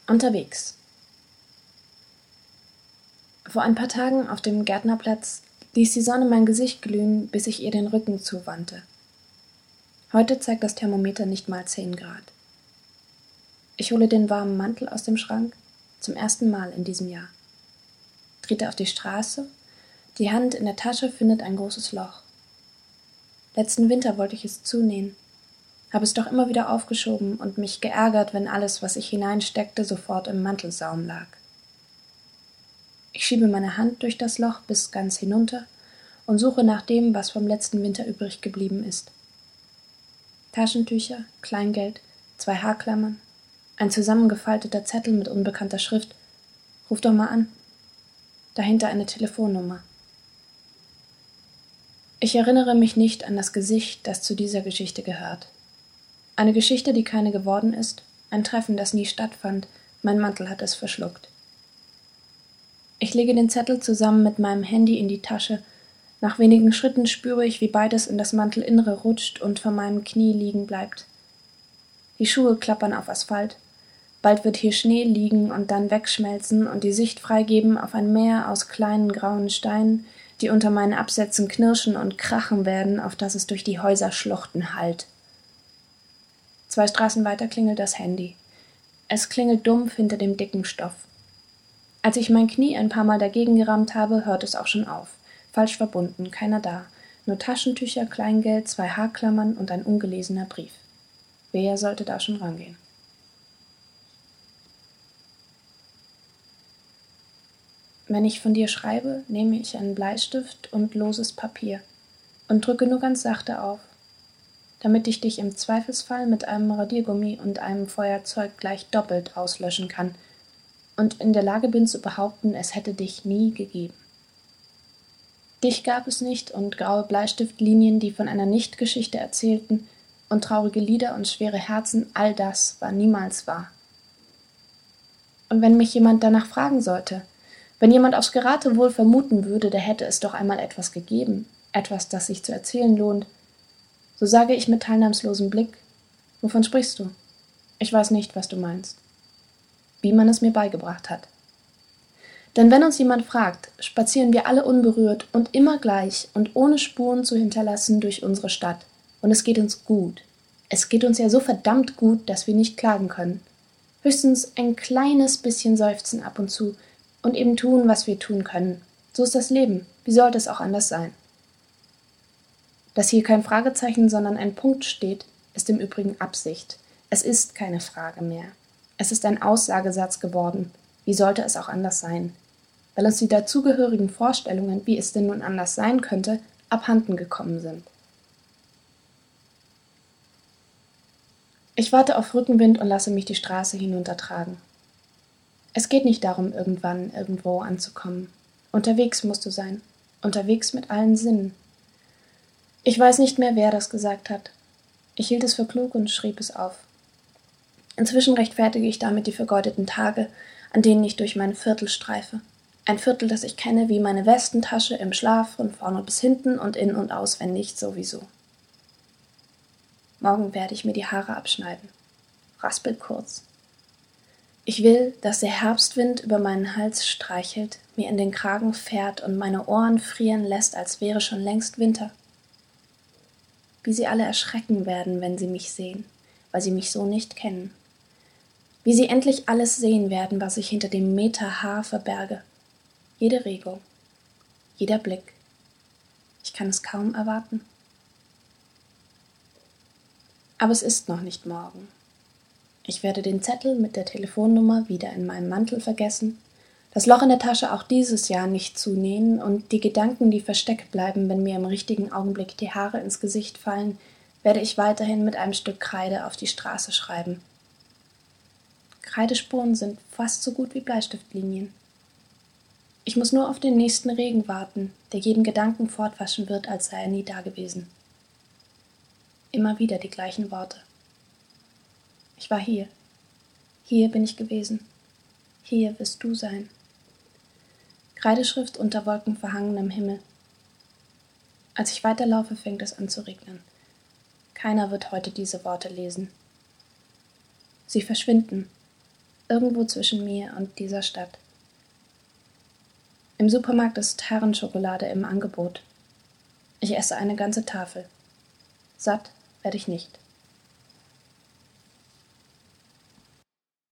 Unterwegs. Vor ein paar Tagen auf dem Gärtnerplatz ließ die Sonne mein Gesicht glühen, bis ich ihr den Rücken zuwandte. Heute zeigt das Thermometer nicht mal 10 Grad. Ich hole den warmen Mantel aus dem Schrank, zum ersten Mal in diesem Jahr. Trete auf die Straße, die Hand in der Tasche findet ein großes Loch. Letzten Winter wollte ich es zunähen, habe es doch immer wieder aufgeschoben und mich geärgert, wenn alles, was ich hineinsteckte, sofort im Mantelsaum lag. Ich schiebe meine Hand durch das Loch bis ganz hinunter und suche nach dem, was vom letzten Winter übrig geblieben ist. Taschentücher, Kleingeld, 2 Haarklammern, ein zusammengefalteter Zettel mit unbekannter Schrift. Ruf doch mal an. Dahinter eine Telefonnummer. Ich erinnere mich nicht an das Gesicht, das zu dieser Geschichte gehört. Eine Geschichte, die keine geworden ist, ein Treffen, das nie stattfand, mein Mantel hat es verschluckt. Ich lege den Zettel zusammen mit meinem Handy in die Tasche. Nach wenigen Schritten spüre ich, wie beides in das Mantelinnere rutscht und vor meinem Knie liegen bleibt. Die Schuhe klappern auf Asphalt. Bald wird hier Schnee liegen und dann wegschmelzen und die Sicht freigeben auf ein Meer aus kleinen grauen Steinen, die unter meinen Absätzen knirschen und krachen werden, auf das es durch die Häuserschluchten hallt. 2 Straßen weiter klingelt das Handy. Es klingelt dumpf hinter dem dicken Stoff. Als ich mein Knie ein paar Mal dagegen gerammt habe, hört es auch schon auf. Falsch verbunden, keiner da. Nur Taschentücher, Kleingeld, 2 Haarklammern und ein ungelesener Brief. Wer sollte da schon rangehen? Wenn ich von dir schreibe, nehme ich einen Bleistift und loses Papier und drücke nur ganz sachte auf, damit ich dich im Zweifelsfall mit einem Radiergummi und einem Feuerzeug gleich doppelt auslöschen kann und in der Lage bin zu behaupten, es hätte dich nie gegeben. Dich gab es nicht und graue Bleistiftlinien, die von einer Nichtgeschichte erzählten, und traurige Lieder und schwere Herzen, all das war niemals wahr. Und wenn mich jemand danach fragen sollte, wenn jemand aufs Geratewohl vermuten würde, da hätte es doch einmal etwas gegeben, etwas, das sich zu erzählen lohnt, so sage ich mit teilnahmslosem Blick, wovon sprichst du? Ich weiß nicht, was du meinst. Wie man es mir beigebracht hat. Denn wenn uns jemand fragt, spazieren wir alle unberührt und immer gleich und ohne Spuren zu hinterlassen durch unsere Stadt. Und es geht uns gut. Es geht uns ja so verdammt gut, dass wir nicht klagen können. Höchstens ein kleines bisschen seufzen ab und zu und eben tun, was wir tun können. So ist das Leben. Wie sollte es auch anders sein? Dass hier kein Fragezeichen, sondern ein Punkt steht, ist im Übrigen Absicht. Es ist keine Frage mehr. Es ist ein Aussagesatz geworden. Wie sollte es auch anders sein? Weil uns die dazugehörigen Vorstellungen, wie es denn nun anders sein könnte, abhanden gekommen sind. Ich warte auf Rückenwind und lasse mich die Straße hinuntertragen. Es geht nicht darum, irgendwann irgendwo anzukommen. Unterwegs musst du sein. Unterwegs mit allen Sinnen. Ich weiß nicht mehr, wer das gesagt hat. Ich hielt es für klug und schrieb es auf. Inzwischen rechtfertige ich damit die vergeudeten Tage, an denen ich durch mein Viertel streife. Ein Viertel, das ich kenne wie meine Westentasche im Schlaf, von vorne bis hinten und in- und auswendig sowieso. Morgen werde ich mir die Haare abschneiden. Raspelkurz. Ich will, dass der Herbstwind über meinen Hals streichelt, mir in den Kragen fährt und meine Ohren frieren lässt, als wäre schon längst Winter. Wie sie alle erschrecken werden, wenn sie mich sehen, weil sie mich so nicht kennen. Wie sie endlich alles sehen werden, was ich hinter dem Meter Haar verberge. Jede Regung, jeder Blick. Ich kann es kaum erwarten. Aber es ist noch nicht morgen. Ich werde den Zettel mit der Telefonnummer wieder in meinem Mantel vergessen, das Loch in der Tasche auch dieses Jahr nicht zunähen und die Gedanken, die versteckt bleiben, wenn mir im richtigen Augenblick die Haare ins Gesicht fallen, werde ich weiterhin mit einem Stück Kreide auf die Straße schreiben. Kreidespuren sind fast so gut wie Bleistiftlinien. Ich muss nur auf den nächsten Regen warten, der jeden Gedanken fortwaschen wird, als sei er nie dagewesen. Immer wieder die gleichen Worte. Ich war hier. Hier bin ich gewesen. Hier wirst du sein. Kreideschrift unter wolkenverhangenem Himmel. Als ich weiterlaufe, fängt es an zu regnen. Keiner wird heute diese Worte lesen. Sie verschwinden. irgendwo zwischen mir und dieser Stadt. Im Supermarkt ist Herrenschokolade im Angebot. Ich esse eine ganze Tafel. Satt werde ich nicht.